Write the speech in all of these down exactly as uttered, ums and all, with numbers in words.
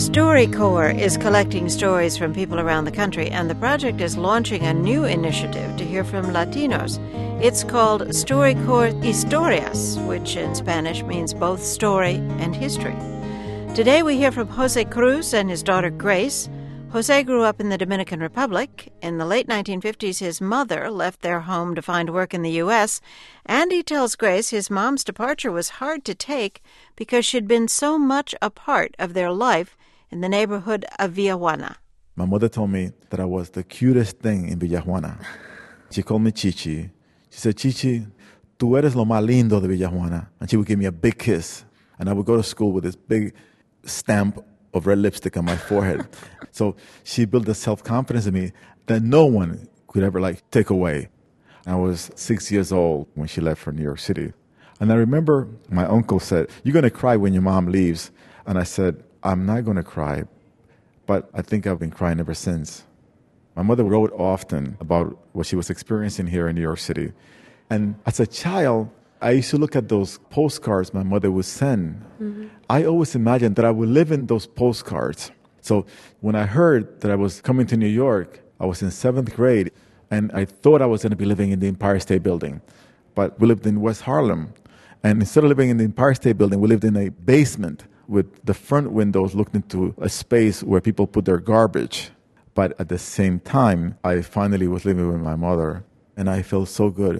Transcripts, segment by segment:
StoryCorps is collecting stories from people around the country, and the project is launching a new initiative to hear from Latinos. It's called StoryCorps Historias, which in Spanish means both story and history. Today we hear from Jose Cruz and his daughter Grace. Jose grew up in the Dominican Republic. In the late nineteen fifties, his mother left their home to find work in the U S, and he tells Grace his mom's departure was hard to take because she'd been so much a part of their life in the neighborhood of Villajuana. My mother told me that I was the cutest thing in Villajuana. She called me Chichi. She said, Chichi, tú eres lo más lindo de Villajuana. And she would give me a big kiss. And I would go to school with this big stamp of red lipstick on my forehead. So she built a self-confidence in me that no one could ever like take away. I was six years old when she left for New York City. And I remember my uncle said, you're going to cry when your mom leaves. And I said, I'm not going to cry, but I think I've been crying ever since. My mother wrote often about what she was experiencing here in New York City. And as a child, I used to look at those postcards my mother would send. Mm-hmm. I always imagined that I would live in those postcards. So when I heard that I was coming to New York, I was in seventh grade, and I thought I was going to be living in the Empire State Building. But we lived in West Harlem. And instead of living in the Empire State Building, we lived in a basement with the front windows looked into a space where people put their garbage. But at the same time, I finally was living with my mother, and I felt so good.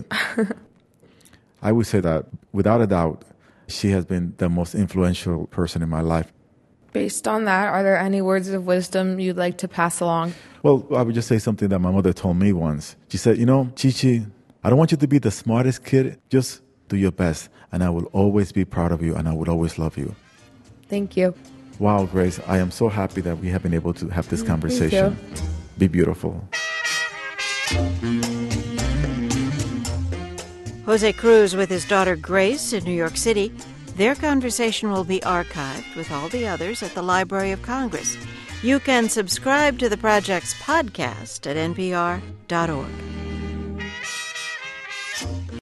I would say that, without a doubt, she has been the most influential person in my life. Based on that, are there any words of wisdom you'd like to pass along? Well, I would just say something that my mother told me once. She said, you know, Chichi, I don't want you to be the smartest kid. Just do your best, and I will always be proud of you, and I will always love you. Thank you. Wow, Grace, I am so happy that we have been able to have this conversation. Thank you. Be beautiful. Jose Cruz with his daughter Grace in New York City. Their conversation will be archived with all the others at the Library of Congress. You can subscribe to the project's podcast at N P R dot org.